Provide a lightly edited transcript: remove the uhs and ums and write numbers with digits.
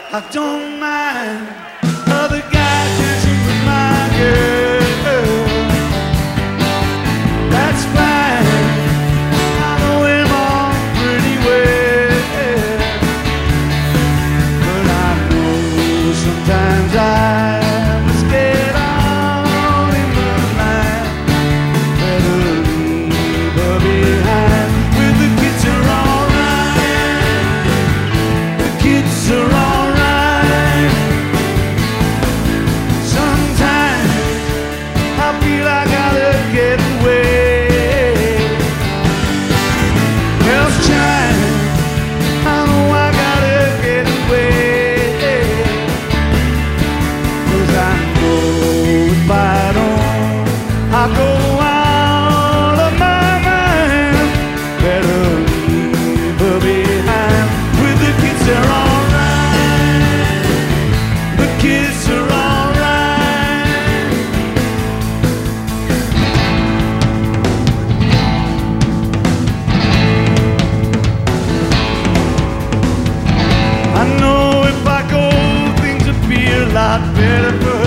I don't mind other guys dancing with my girl. That's fine. I know him all pretty well, but I know sometimes I must get out in the line. Better leave her behind. With the kids are alright. The kids are alright. I go out of my mind. Better leave her behind. With the kids, they're alright. The kids are alright. I know if I go, things will be a lot better for